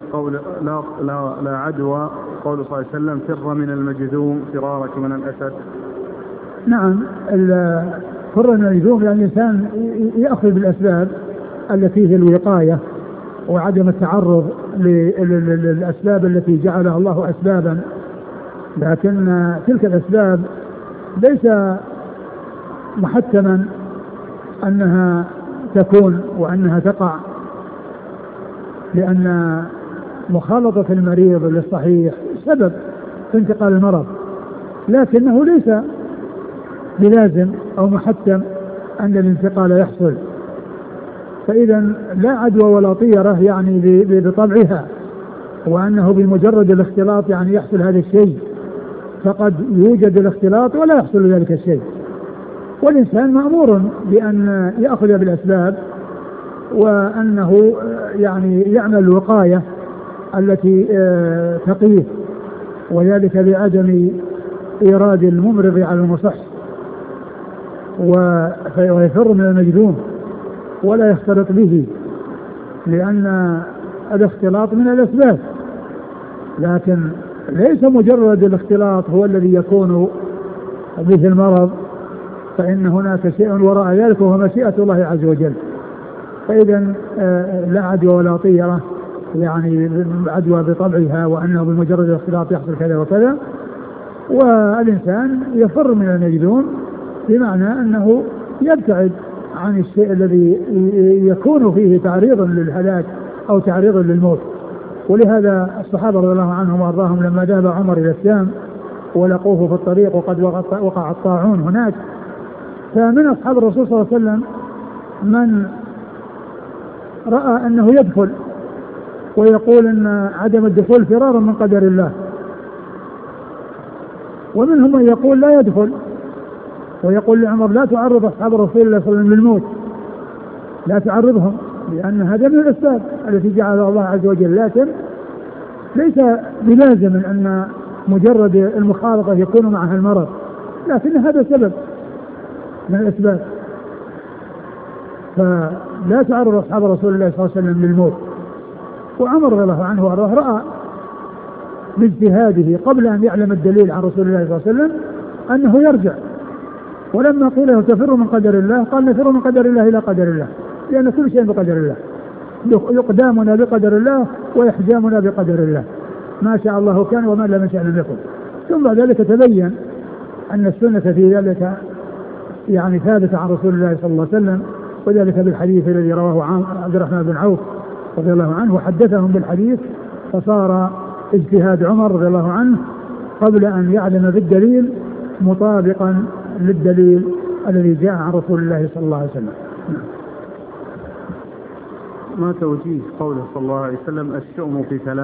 قول لا عدوى، قول صلى الله عليه وسلم فر من المجذوم فرارك من الأسد. نعم، فر من المجذوم يعني الإنسان يأخذ بالأسباب التي هي الوقاية وعدم التعرض للأسباب التي جعلها الله أسبابا، لكن تلك الأسباب ليس محتما أنها تكون وأنها تقع، لأن مخالطة المريض للصحيح سبب في انتقال المرض، لكنه ليس بلازم أو محتم أن الانتقال يحصل. فإذا لا عدوى ولا طيرة يعني بطبعها، وأنه بمجرد الاختلاط يعني يحصل هذا الشيء، فقد يوجد الاختلاط ولا يحصل ذلك الشيء، والإنسان مأمور بأن يأخذ بالأسباب وأنه يعني يعمل الوقاية التي تقيه، وذلك بعدم إيراد الممرض على المصح، ويفر من المجذوم ولا يختلط به، لأن الاختلاط من الأسباب، لكن ليس مجرد الاختلاط هو الذي يكون به المرض، فإن هناك شيء وراء ذلك وهو مشيئة الله عز وجل. فإذا لا عدوى ولا طيرة يعني عدوى بطبعها، وأنه بمجرد الاختلاط يحصل كذا وكذا، والإنسان يفر من المجذوم بمعنى أنه يبتعد عن الشيء الذي يكون فيه تعريضا للهلاك أو تعريضا للموت. ولهذا الصحابة رضي الله عنهم وأرضاهم لما ذهب عمر إلى الشام ولقوه في الطريق وقد وقع الطاعون هناك، فمن أصحاب الرسول صلى الله عليه وسلم من رأى أنه يدخل ويقول أن عدم الدخول فرارا من قدر الله، ومنهم من يقول لا يدخل ويقول لعمر لا تعرض أصحاب رسول الله صلى الله عليه وسلم للموت، لا تعرضهم، لأن هذا من الأسباب التي جعلها الله عز وجل، لكن ليس بلازم أن مجرد المخالطة يكون معها المرض، لكن هذا سبب من الأسباب. فلا تعرض أصحاب رسول الله صلى الله عليه وسلم للموت. وعمر رضي الله عنه وأرضاه رأى باجتهاده قبل أن يعلم الدليل عن رسول الله صلى الله عليه وسلم أنه يرجع، ولما قيل له تفر من قدر الله قال نفر من قدر الله إلى قدر الله، لأن كل شيء بقدر الله، يقدامنا بقدر الله ويحجامنا بقدر الله، ما شاء الله كان وما لم يشاء لم يكن. ثم بعد ذلك تبين أن السنة في ذلك يعني ثابتة عن رسول الله صلى الله عليه وسلم، وذلك بالحديث الذي رواه عبد الرحمن بن عوف رضي الله عنه وحدثهم بالحديث، فصار اجتهاد عمر رضي الله عنه قبل أن يعلم بالدليل مطابقا للدليل الذي جاء عن رسول الله صلى الله عليه وسلم. ما توجيه قوله صلى الله عليه وسلم الشؤم في ثلاث؟